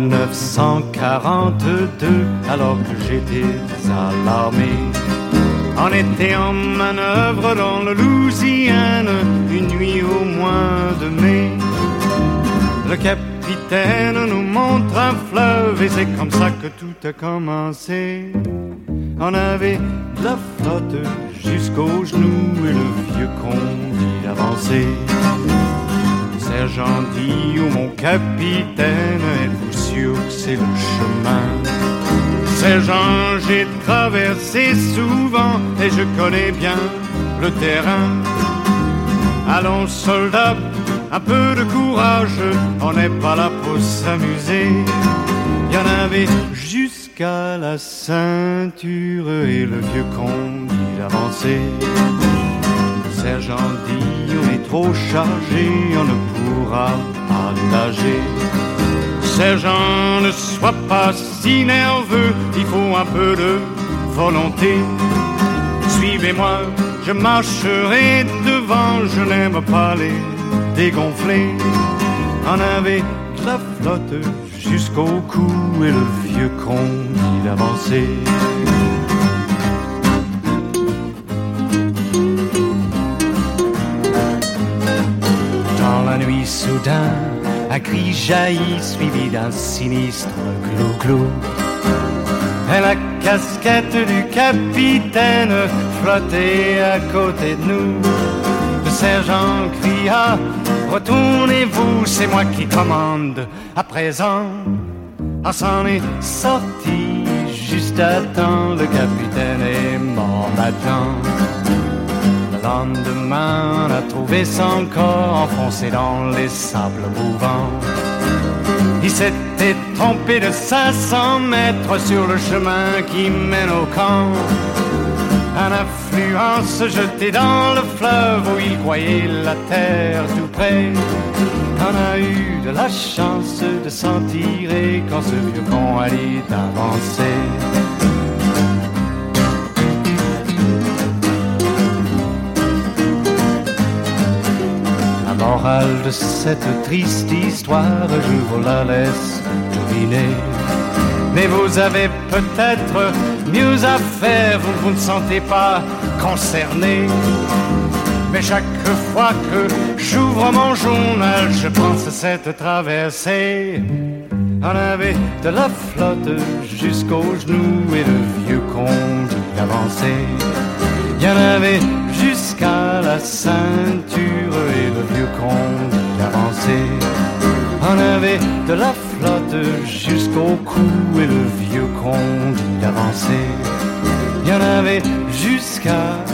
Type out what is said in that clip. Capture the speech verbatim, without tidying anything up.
mille neuf cent quarante-deux, alors que j'étais à l'armée. On était en manœuvre dans le Louisiane, une nuit au mois de mai. Le capitaine nous montre un fleuve et c'est comme ça que tout a commencé. On avait de la flotte jusqu'aux genoux et le vieux conduit d'avancer. Sergent dit, oh mon capitaine, êtes-vous sûr que c'est le chemin? Sergent, j'ai traversé souvent et je connais bien le terrain. Allons soldats, un peu de courage, on n'est pas là pour s'amuser. Il y en avait jusqu'à la ceinture et le vieux conduit d'avancer. Sergent dit, on est trop chargé, on ne pourra pas nager. Sergent, ne sois pas si nerveux, il faut un peu de volonté. Suivez-moi, je marcherai devant, je n'aime pas les dégonfler. On avait de la flotte jusqu'au cou et le vieux conduit d'avancer. Dans la nuit soudain, un cri jaillit suivi d'un sinistre clou-clou. Et la casquette du capitaine flottait à côté de nous. Le sergent cria, retournez-vous, c'est moi qui commande à présent. On s'en est sorti juste à temps, le capitaine est mort maintenant. Le lendemain, on a trouvé son corps enfoncé dans les sables mouvants. Il s'était trompé de cinq cents mètres sur le chemin qui mène au camp. Un affluent se jetait dans le fleuve où il croyait la terre tout près. On a eu de la chance de s'en tirer quand ce vieux con allait avancer. La morale de cette triste histoire, je vous la laisse deviner. Mais vous avez peut-être mieux à faire, vous, vous ne sentez pas concerné. Mais chaque fois que j'ouvre mon journal, je pense à cette traversée. On avait de la flotte jusqu'aux genoux et le vieux conduit d'avancer. Il y en avait jusqu'à la ceinture et le vieux conduit d'avancer. On avait de la flotte jusqu'au cou et le vieux conduit d'avancer. Il y en avait jusqu'à